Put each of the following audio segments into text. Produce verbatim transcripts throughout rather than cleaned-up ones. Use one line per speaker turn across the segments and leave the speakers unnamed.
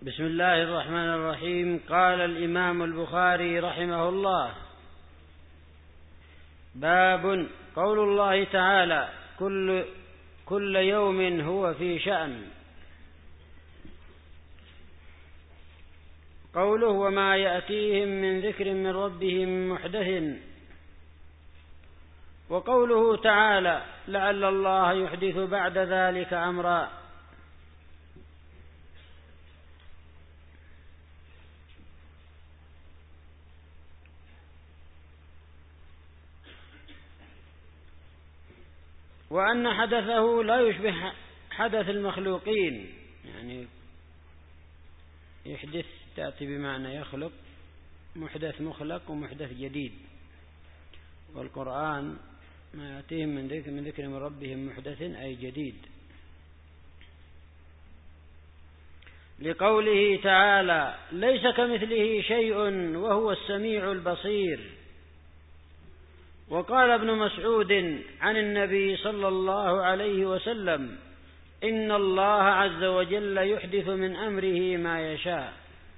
بسم الله الرحمن الرحيم. قال الإمام البخاري رحمه الله: باب قول الله تعالى: كل, كل يوم هو في شأن. قوله: وما يأتيهم من ذكر من ربهم محدث. وقوله تعالى: لعل الله يحدث بعد ذلك أمرا. وأن حدثه لا يشبه حدث المخلوقين، يعني يحدث تأتي بمعنى يخلق، محدث مخلق ومحدث جديد. والقرآن ما يأتيهم من ذكر من ذكر من ربهم محدث أي جديد، لقوله تعالى: ليس كمثله شيء وهو السميع البصير. وقال ابن مسعود عن النبي صلى الله عليه وسلم: إن الله عز وجل يحدث من أمره ما يشاء.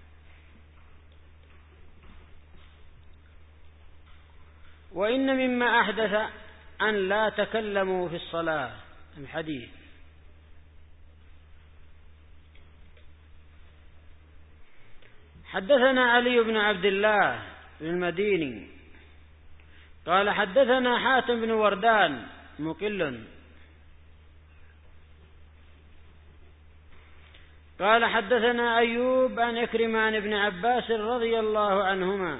وإن مما أحدث أن لا تكلموا في الصلاة، الحديث. حدثنا علي بن عبد الله المديني قال: حدثنا حاتم بن وردان مقل قال: حدثنا أيوب عن إكرمة عن ابن عباس رضي الله عنهما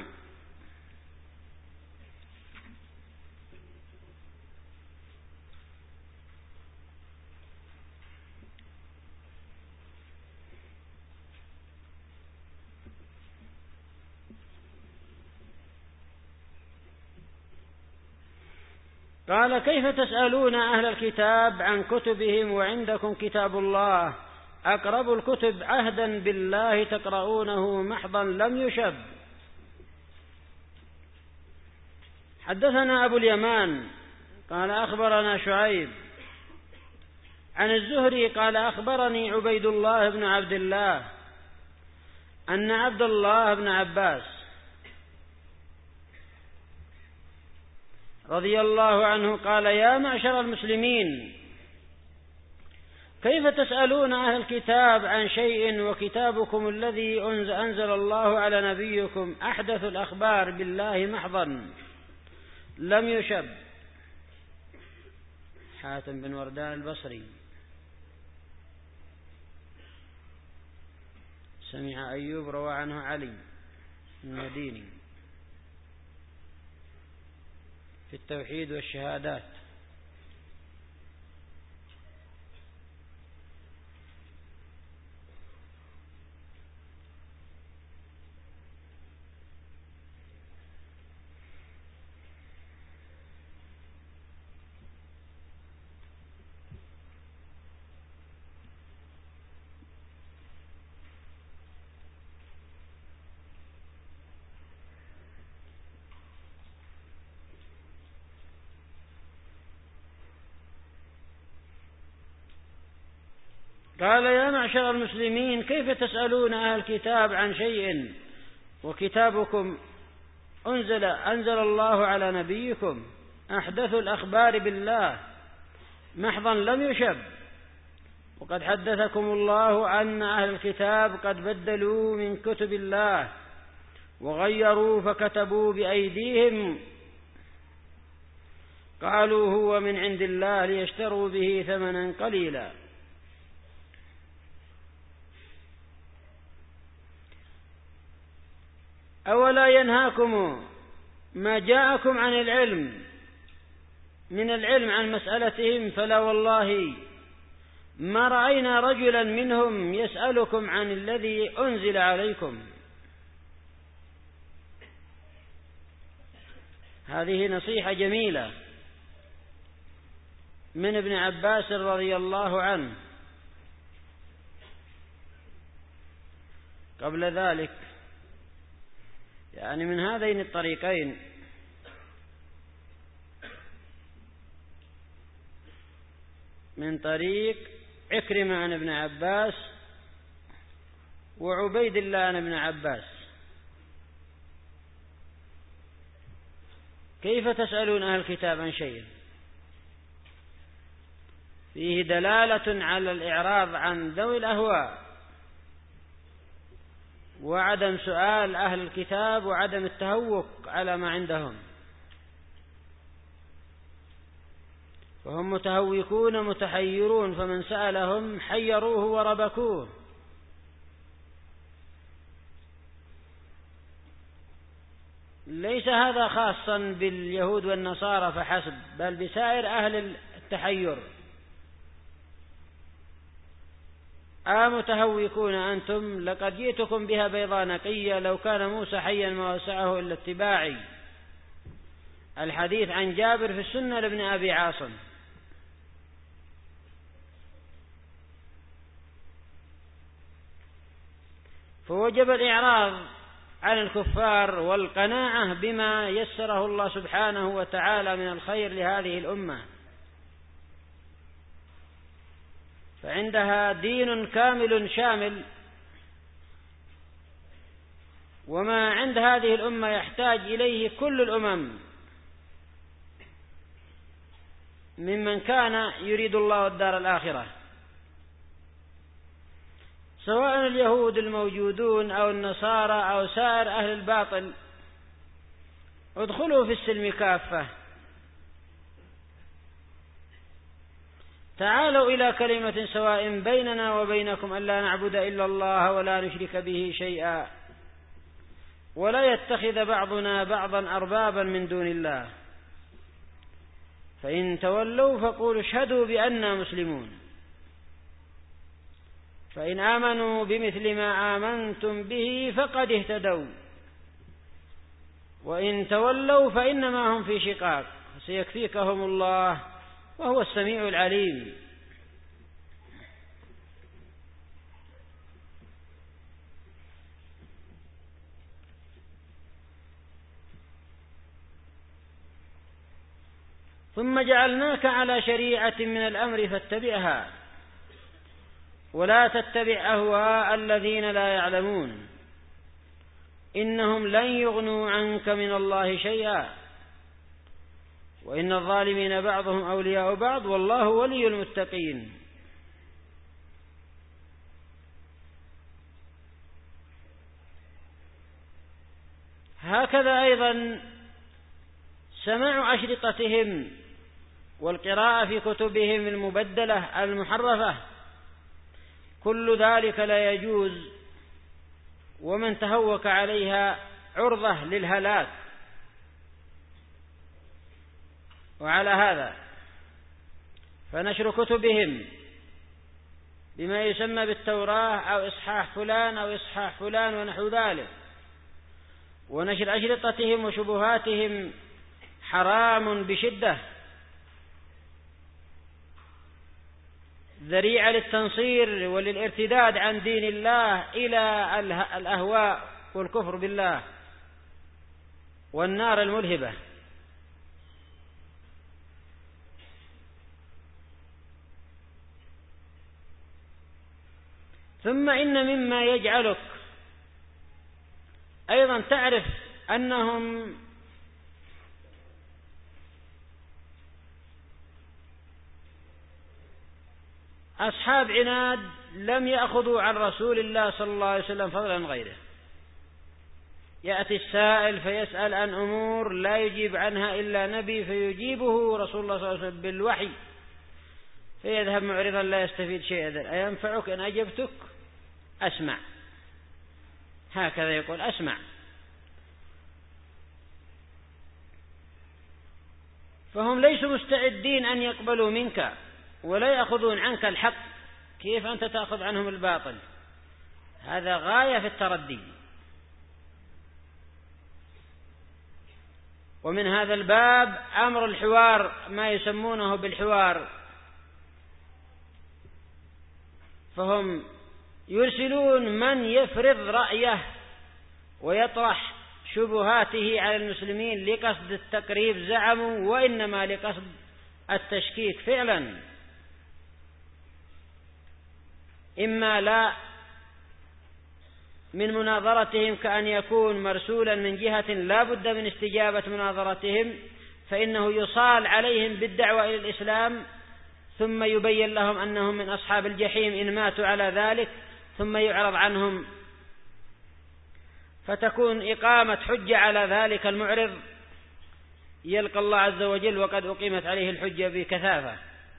قال: كيف تسألون أهل الكتاب عن كتبهم وعندكم كتاب الله؟ أقرب الكتب عهدا بالله تقرؤونه محضا لم يشب. حدثنا أبو اليمان قال: أخبرنا شعيب عن الزهري قال: أخبرني عبيد الله بن عبد الله أن عبد الله بن عباس رضي الله عنه قال: يا معشر المسلمين، كيف تسألون أهل الكتاب عن شيء وكتابكم الذي أنزل الله على نبيكم أحدث الأخبار بالله محضا لم يشب. حاتم بن وردان البصري. سمع أيوب روى عنه علي المديني في التوحيد والشهادات. قال: يا معشر المسلمين، كيف تسألون أهل الكتاب عن شيء وكتابكم أنزل, أنزل الله على نبيكم أحدث الأخبار بالله محضا لم يشب. وقد حدثكم الله أن أهل الكتاب قد بدلوا من كتب الله وغيروا فكتبوا بأيديهم، قالوا هو من عند الله ليشتروا به ثمنا قليلا. أولا ينهاكم ما جاءكم عن العلم من العلم عن مسألتهم، فلا والله ما رأينا رجلا منهم يسألكم عن الذي أنزل عليكم. هذه نصيحة جميلة من ابن عباس رضي الله عنه. قبل ذلك يعني من هذين الطريقين من طريق عكرمة عن ابن عباس وعبيد الله بن عباس. كيف تسألون أهل الكتاب عن شيء؟ فيه دلالة على الإعراض عن ذوي الأهواء، وعدم سؤال أهل الكتاب، وعدم التهوك على ما عندهم، فهم متهوكون متحيرون، فمن سألهم حيروه وربكوه. ليس هذا خاصا باليهود والنصارى فحسب، بل بسائر أهل التحير. أمتهوكون أنتم؟ لقد جئتكم بها بيضاء نقية، لو كان موسى حيا ما وسعه إلا اتباعي. الحديث عن جابر في السنة لابن أبي عاصم. فوجب الإعراض عن الكفار والقناعة بما يسره الله سبحانه وتعالى من الخير لهذه الأمة، فعندها دين كامل شامل، وما عند هذه الأمة يحتاج إليه كل الأمم ممن كان يريد الله الدار الآخرة، سواء اليهود الموجودون أو النصارى أو سائر أهل الباطل. ادخلوا في السلم كافة، تعالوا إلى كلمة سواء بيننا وبينكم ألا نعبد إلا الله ولا نشرك به شيئا ولا يتخذ بعضنا بعضا أربابا من دون الله، فإن تولوا فقولوا اشهدوا بأننا مسلمون، فإن آمنوا بمثل ما آمنتم به فقد اهتدوا، وإن تولوا فإنما هم في شقاق سيكفيكهم الله وهو السميع العليم. ثم جعلناك على شريعة من الأمر فاتبعها ولا تتبع أهواء الذين لا يعلمون إنهم لن يغنوا عنك من الله شيئا وإن الظالمين بعضهم أولياء بعض والله ولي المتقين. هكذا أيضا سماع أشرطتهم والقراءة في كتبهم المبدلة المحرفة، كل ذلك لا يجوز، ومن تهوك عليها عرضة للهلاك. وعلى هذا فنشر كتبهم بما يسمى بالتوراة أو إصحاح فلان أو إصحاح فلان ونحو ذلك، ونشر أشرطتهم وشبهاتهم حرام بشدة، ذريعة للتنصير وللارتداد عن دين الله إلى الأهواء والكفر بالله والنار الملهبة. ثم إن مما يجعلك أيضا تعرف أنهم أصحاب عناد لم يأخذوا عن رسول الله صلى الله عليه وسلم فضلا غيره. يأتي السائل فيسأل عن أمور لا يجيب عنها إلا نبي فيجيبه رسول الله صلى الله عليه وسلم بالوحي، فيذهب معرضا لا يستفيد شيئا. أينفعك إن أجبتك؟ أسمع. هكذا يقول أسمع. فهم ليسوا مستعدين أن يقبلوا منك ولا يأخذون عنك الحق، كيف أنت تأخذ عنهم الباطل؟ هذا غاية في التردي. ومن هذا الباب أمر الحوار، ما يسمونه بالحوار، فهم يرسلون من يفرض رأيه ويطرح شبهاته على المسلمين لقصد التقريب زعموا، وإنما لقصد التشكيك فعلا. إما لا من مناظرتهم كأن يكون مرسولا من جهة لا بد من استجابة مناظرتهم، فإنه يصال عليهم بالدعوة إلى الإسلام، ثم يبين لهم أنهم من أصحاب الجحيم إن ماتوا على ذلك، ثم يعرض عنهم، فتكون إقامة حجة على ذلك المعرض، يلقى الله عز وجل وقد أقيمت عليه الحجة بكثافة.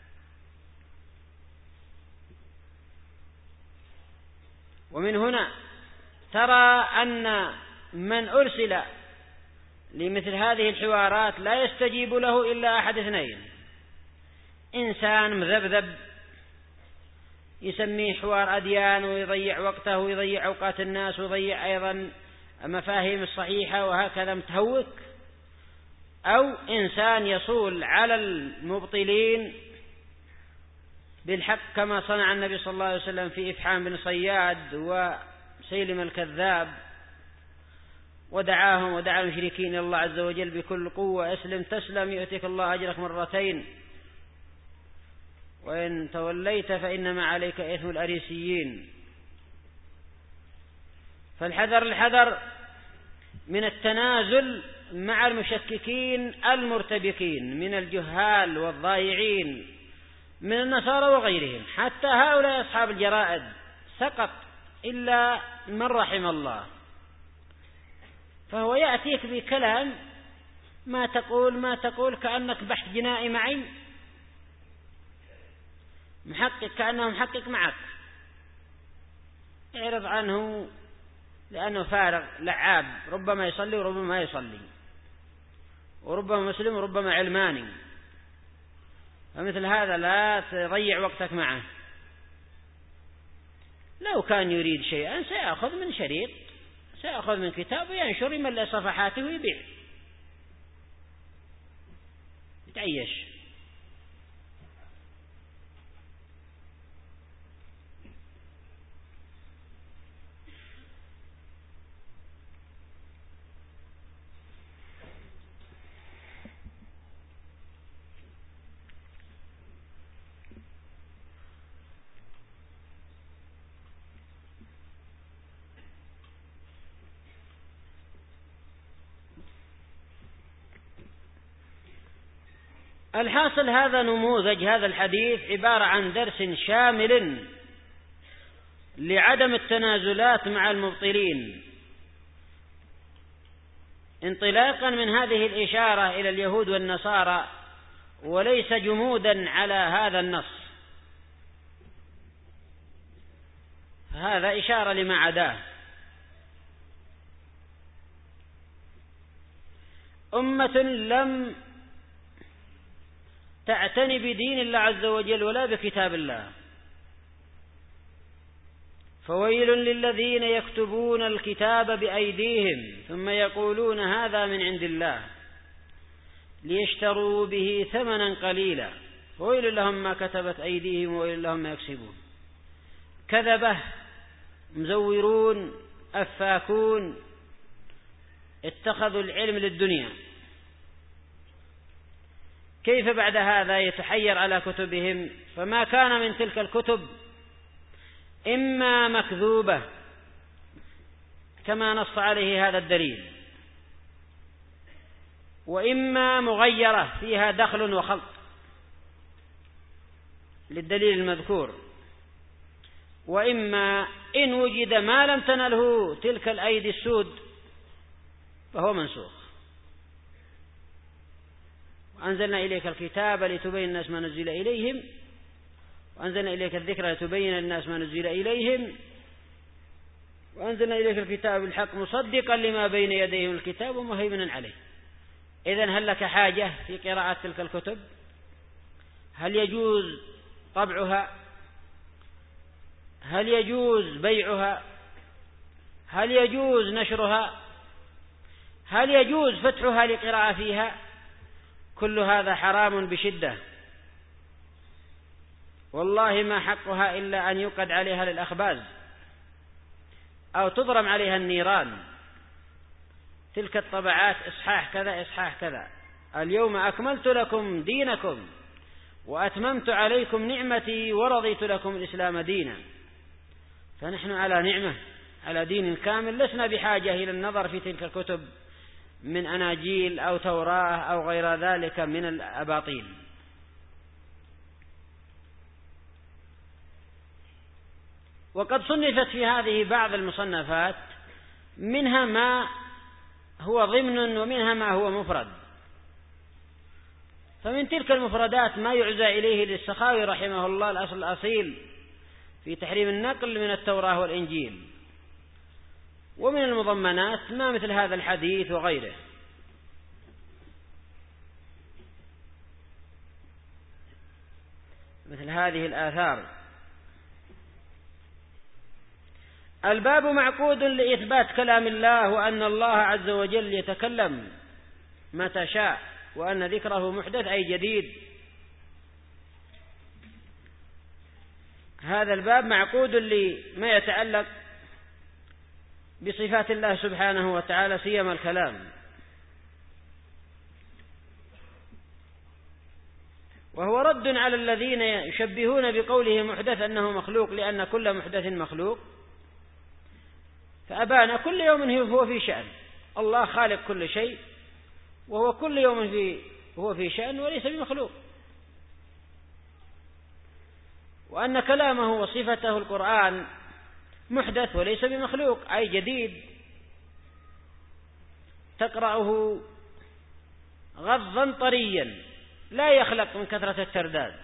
ومن هنا ترى أن من أرسل لمثل هذه الحوارات لا يستجيب له إلا أحد اثنين: إنسان مذبذب يسميه حوار أديان ويضيع وقته ويضيع أوقات الناس ويضيع أيضا مفاهيم الصحيحة وهكذا متهوك، أو إنسان يصول على المبطلين بالحق كما صنع النبي صلى الله عليه وسلم في إفحام بن صياد وسيلم الكذاب، ودعاهم ودعا المشركين إلى الله عز وجل بكل قوة: أسلم تسلم يؤتك الله أجرك مرتين، وإن توليت فإنما عليك إثم الأريسيين. فالحذر الحذر من التنازل مع المشككين المرتبكين من الجهال والضائعين من النصارى وغيرهم، حتى هؤلاء أصحاب الجرائد سقط إلا من رحم الله، فهو يأتيك بكلام ما تقول ما تقول كأنك بحث جنائي معي، محقق كأنه محقق معك، اعرض عنه لأنه فارغ لعاب، ربما يصلي وربما ما يصلي، وربما مسلم وربما علماني، فمثل هذا لا تضيع وقتك معه. لو كان يريد شيئا سيأخذ من شريط، سيأخذ من كتاب وينشر، يملأ صفحاته ويبيع، يتعيش. الحاصل هذا نموذج، هذا الحديث عبارة عن درس شامل لعدم التنازلات مع المبطلين، انطلاقا من هذه الإشارة إلى اليهود والنصارى، وليس جمودا على هذا النص، هذا إشارة لما عداه. أمة لم تعتني بدين الله عز وجل ولا بكتاب الله، فويل للذين يكتبون الكتاب بأيديهم ثم يقولون هذا من عند الله ليشتروا به ثمنا قليلا فويل لهم ما كتبت أيديهم وويل لهم ما يكسبون. كذبة، مزورون، أفاكون، اتخذوا العلم للدنيا. كيف بعد هذا يتحير على كتبهم؟ فما كان من تلك الكتب إما مكذوبة كما نص عليه هذا الدليل، وإما مغيرة فيها دخل وخلط للدليل المذكور، وإما إن وجد ما لم تنله تلك الأيدي السود فهو منسوخ. وأنزلنا إليك الكتاب لتبين الناس ما نزل إليهم وأنزلنا إليك الذكر لتبين الناس ما نزل إليهم وأنزلنا إليك الكتاب الحق مصدقا لما بين يديه من الكتاب ومهيمنا عليه. إذن هل لك حاجة في قراءة تلك الكتب؟ هل يجوز طبعها؟ هل يجوز بيعها؟ هل يجوز نشرها؟ هل يجوز فتحها لقراءة فيها؟ كل هذا حرام بشدة، والله ما حقها إلا أن يقد عليها للأخباز أو تضرم عليها النيران. تلك الطبعات إصحاح كذا إصحاح كذا، اليوم أكملت لكم دينكم وأتممت عليكم نعمتي ورضيت لكم الإسلام دينا. فنحن على نعمة، على دين كامل لسنا بحاجة إلى النظر في تلك الكتب من أناجيل أو توراة أو غير ذلك من الأباطيل. وقد صنفت في هذه بعض المصنفات، منها ما هو ضمن ومنها ما هو مفرد. فمن تلك المفردات ما يعزى إليه للسخاوي رحمه الله الأصل الأصيل في تحريم النقل من التوراة والإنجيل، ومن المضمنات ما مثل هذا الحديث وغيره. مثل هذه الآثار. الباب معقود لإثبات كلام الله، وأن الله عز وجل يتكلم متى شاء، وأن ذكره محدث أي جديد. هذا الباب معقود لما يتعلق بصفات الله سبحانه وتعالى، سيما الكلام، وهو رد على الذين يشبهون بقوله محدث أنه مخلوق، لأن كل محدث مخلوق. فأبان كل يوم هو في شأن، الله خالق كل شيء، وهو كل يوم في هو في شأن وليس بمخلوق. وأن كلامه وصفته القرآن محدث وليس بمخلوق أي جديد، تقرأه غضا طريا لا يخلق من كثرة الترداد.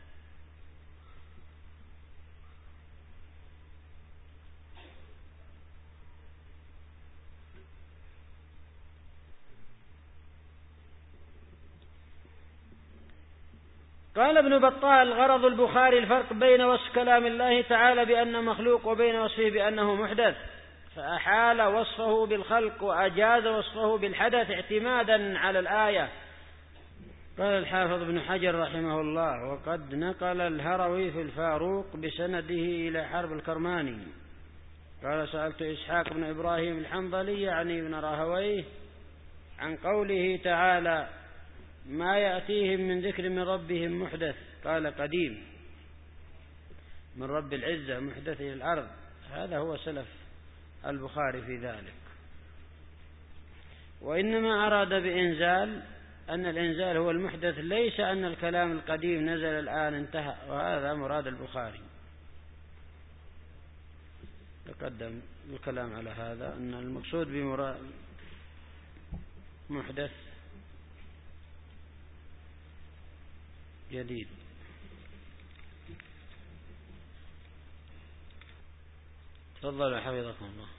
قال ابن بطال: غرض البخاري الفرق بين وصف كلام الله تعالى بأنه مخلوق وبين وصفه بأنه محدث، فأحال وصفه بالخلق وأجاز وصفه بالحدث اعتمادا على الآية. قال الحافظ ابن حجر رحمه الله: وقد نقل الهروي في الفاروق بسنده إلى حرب الكرماني قال: سألت إسحاق بن إبراهيم الحنظلي يعني ابن راهويه عن قوله تعالى: ما يأتيهم من ذكر من ربهم محدث، قال: قديم من رب العزة محدث إلى الأرض. هذا هو سلف البخاري في ذلك. وإنما أراد بإنزال أن الإنزال هو المحدث، ليس أن الكلام القديم نزل الآن انتهى، وهذا مراد البخاري. تقدم الكلام على هذا، أن المقصود بمراد محدث جديد. تفضلوا حفظكم الله.